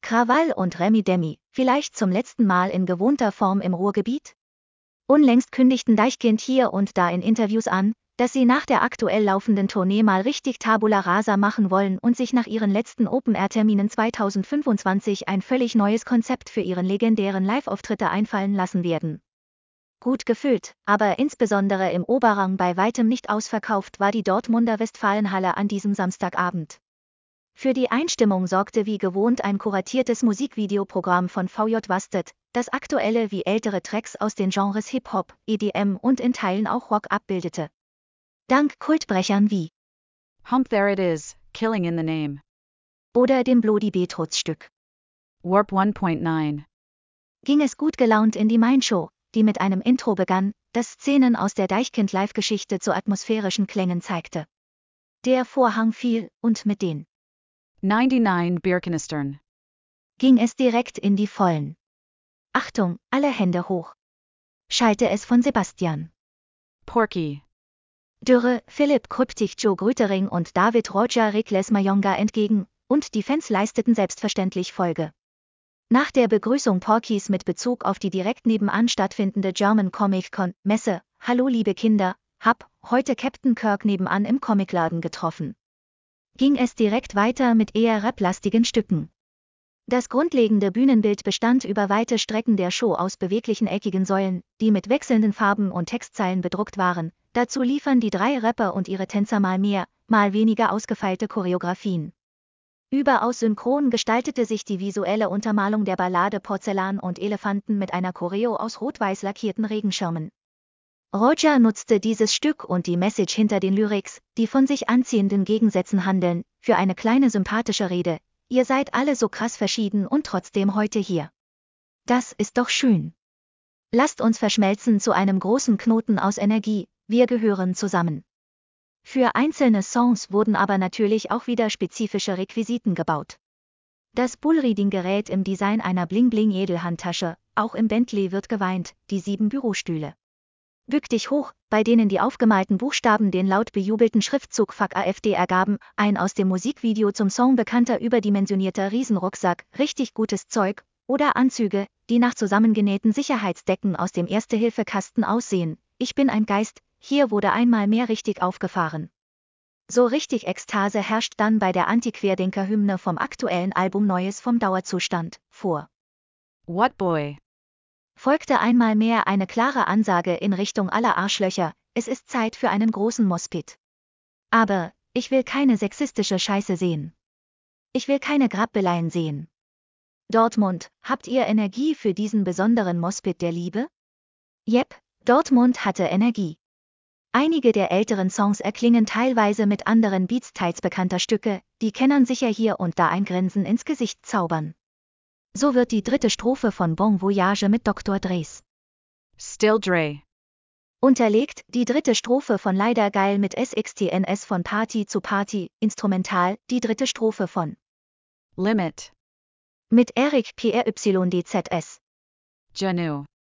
Krawall und Remi Demi, vielleicht zum letzten Mal in gewohnter Form im Ruhrgebiet? Unlängst kündigten Deichkind hier und da in Interviews an, dass sie nach der aktuell laufenden Tournee mal richtig Tabula Rasa machen wollen und sich nach ihren letzten Open-Air-Terminen 2025 ein völlig neues Konzept für ihren legendären Live-Auftritte einfallen lassen werden. Gut gefüllt, aber insbesondere im Oberrang bei weitem nicht ausverkauft war die Dortmunder Westfalenhalle an diesem Samstagabend. Für die Einstimmung sorgte wie gewohnt ein kuratiertes Musikvideoprogramm von VJ Wasted, das aktuelle wie ältere Tracks aus den Genres Hip-Hop, EDM und in Teilen auch Rock abbildete. Dank Kultbrechern wie Hump There It Is, Killing in the Name. Oder dem Bloody Beetroots-Stück Warp 1.9. ging es gut gelaunt in die Main-Show, die mit einem Intro begann, das Szenen aus der Deichkind-Live-Geschichte zu atmosphärischen Klängen zeigte. Der Vorhang fiel, und mit den 99 Bierkanistern ging es direkt in die Vollen. Achtung, alle Hände hoch. Schallte es von Sebastian Porky Dürre, Philipp Kryptik, Joe Grütering und David Roger Rekles Mayonga entgegen, und die Fans leisteten selbstverständlich Folge. Nach der Begrüßung Porkys mit Bezug auf die direkt nebenan stattfindende German Comic Con Messe, Hallo liebe Kinder, hab heute Captain Kirk nebenan im Comicladen getroffen. Ging es direkt weiter mit eher raplastigen Stücken. Das grundlegende Bühnenbild bestand über weite Strecken der Show aus beweglichen eckigen Säulen, die mit wechselnden Farben und Textzeilen bedruckt waren. Dazu liefern die 3 Rapper und ihre Tänzer mal mehr, mal weniger ausgefeilte Choreografien. Überaus synchron gestaltete sich die visuelle Untermalung der Ballade Porzellan und Elefanten mit einer Choreo aus rot-weiß lackierten Regenschirmen. Roger nutzte dieses Stück und die Message hinter den Lyrics, die von sich anziehenden Gegensätzen handeln, für eine kleine sympathische Rede. Ihr seid alle so krass verschieden und trotzdem heute hier. Das ist doch schön. Lasst uns verschmelzen zu einem großen Knoten aus Energie, wir gehören zusammen. Für einzelne Songs wurden aber natürlich auch wieder spezifische Requisiten gebaut. Das Bullreading-Gerät im Design einer Bling-Bling-Edelhandtasche, auch im Bentley wird geweint, die 7 Bürostühle. Bück dich hoch, bei denen die aufgemalten Buchstaben den laut bejubelten Schriftzug Fuck AfD ergaben, ein aus dem Musikvideo zum Song bekannter überdimensionierter Riesenrucksack, richtig gutes Zeug, oder Anzüge, die nach zusammengenähten Sicherheitsdecken aus dem Erste-Hilfe-Kasten aussehen. Ich bin ein Geist, hier wurde einmal mehr richtig aufgefahren. So richtig Ekstase herrscht dann bei der Anti-Querdenker-Hymne vom aktuellen Album Neues vom Dauerzustand, vor. What Boy Folgte einmal mehr eine klare Ansage in Richtung aller Arschlöcher, es ist Zeit für einen großen Mospit. Aber, ich will keine sexistische Scheiße sehen. Ich will keine Grabbeleien sehen. Dortmund, habt ihr Energie für diesen besonderen Mospit der Liebe? Jep, Dortmund hatte Energie. Einige der älteren Songs erklingen teilweise mit anderen Beats teils bekannter Stücke, die Kennern sicher hier und da ein Grinsen ins Gesicht zaubern. So wird die 3. Strophe von Bon Voyage mit Dr. Dres Still Dre unterlegt, die 3. Strophe von Leider Geil mit SXTNS von Party zu Party, instrumental, die 3. Strophe von Limit mit Eric PRYDZS. Janu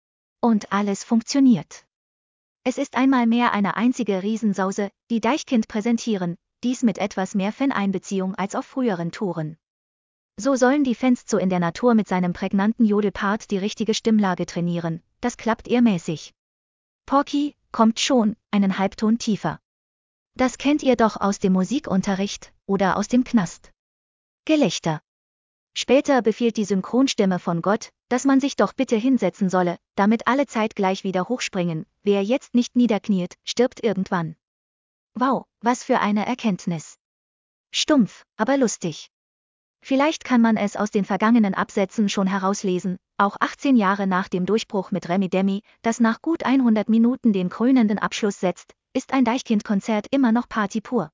Und alles funktioniert. Es ist einmal mehr eine einzige Riesensause, die Deichkind präsentieren, dies mit etwas mehr Fan-Einbeziehung als auf früheren Touren. So sollen die Fans so in der Natur mit seinem prägnanten Jodelpart die richtige Stimmlage trainieren, das klappt eher mäßig. Porky, kommt schon, einen Halbton tiefer. Das kennt ihr doch aus dem Musikunterricht, oder aus dem Knast. Gelächter. Später befiehlt die Synchronstimme von Gott, dass man sich doch bitte hinsetzen solle, damit alle zeitgleich wieder hochspringen, wer jetzt nicht niederkniet, stirbt irgendwann. Wow, was für eine Erkenntnis. Stumpf, aber lustig. Vielleicht kann man es aus den vergangenen Absätzen schon herauslesen, auch 18 Jahre nach dem Durchbruch mit Remi Demi, das nach gut 100 Minuten den krönenden Abschluss setzt, ist ein Deichkind-Konzert immer noch Party pur.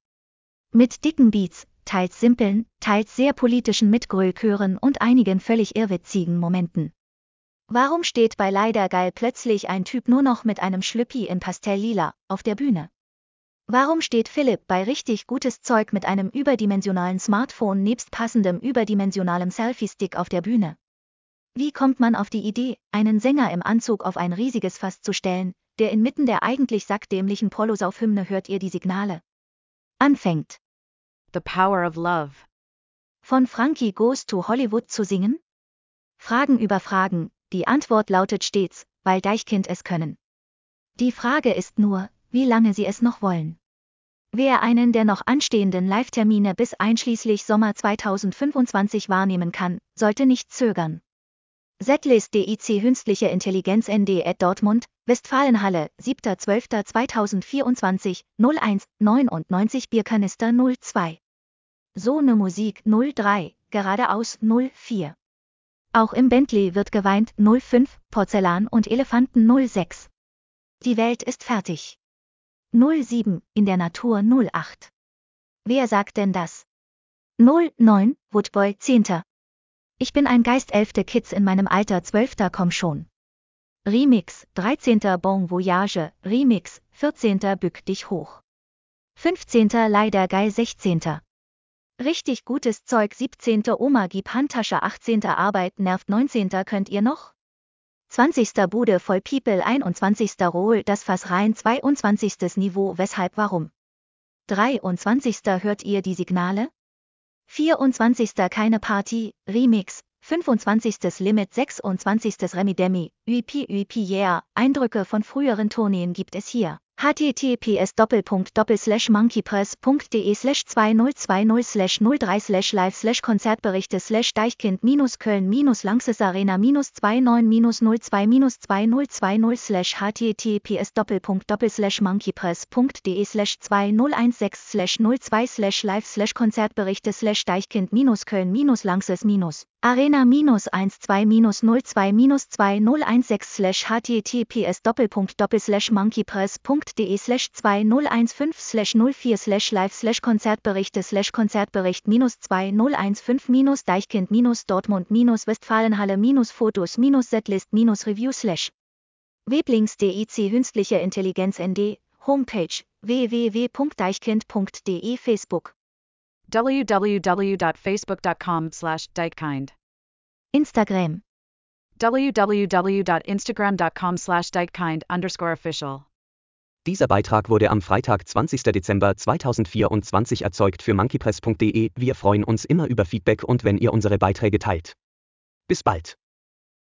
Mit dicken Beats, teils simpeln, teils sehr politischen Mitgrölchören und einigen völlig irrwitzigen Momenten. Warum steht bei Leider Geil plötzlich ein Typ nur noch mit einem Schlüppi in Pastelllila auf der Bühne? Warum steht Philipp bei richtig gutes Zeug mit einem überdimensionalen Smartphone nebst passendem überdimensionalem Selfie-Stick auf der Bühne? Wie kommt man auf die Idee, einen Sänger im Anzug auf ein riesiges Fass zu stellen, der inmitten der eigentlich sackdämlichen Polosauf-Hymne hört ihr die Signale anfängt? The Power of Love von Frankie Goes to Hollywood zu singen? Fragen über Fragen, die Antwort lautet stets, weil Deichkind es können. Die Frage ist nur, wie lange sie es noch wollen. Wer einen der noch anstehenden Live-Termine bis einschließlich Sommer 2025 wahrnehmen kann, sollte nicht zögern. Setlist DIC Künstliche Intelligenz ND at Dortmund, Westfalenhalle, 7.12.2024, 01:99 Bierkanister 02. So ne Musik 03, geradeaus 04. Auch im Bentley wird geweint 05, Porzellan und Elefanten 06. Die Welt ist fertig. 07, in der Natur 08. Wer sagt denn das? 09, Woodboy 10. Ich bin ein Geist 11. Kids in meinem Alter 12. komm schon. Remix, 13. Bon Voyage, Remix, 14. Bück dich hoch. 15. Leider geil 16. Richtig gutes Zeug 17. Oma gib Handtasche 18. Arbeit nervt 19. Könnt ihr noch? 20. Bude voll People 21. Rohl das Fass rein 22. Niveau weshalb warum? 23. Hört ihr die Signale? 24. Keine Party, Remix, 25. Limit 26. Remi Demi, üp yeah, Eindrücke von früheren Tourneen gibt es hier. https://monkeypress.de/2016/live/konzertberichte/2016-2022-016/HTTPS://monkeypress.de/2016-04/live/konzertberichte/2022-015-2020/live/konzertberichte/2016-2019-5/2020 Weblings.dic Homepage www.deichkind.de Facebook www.facebook.com/deichkind Instagram www.instagram.com/deichkind_official Dieser Beitrag wurde am Freitag, 20. Dezember 2024 erzeugt für monkeypress.de. Wir freuen uns immer über Feedback und wenn ihr unsere Beiträge teilt. Bis bald.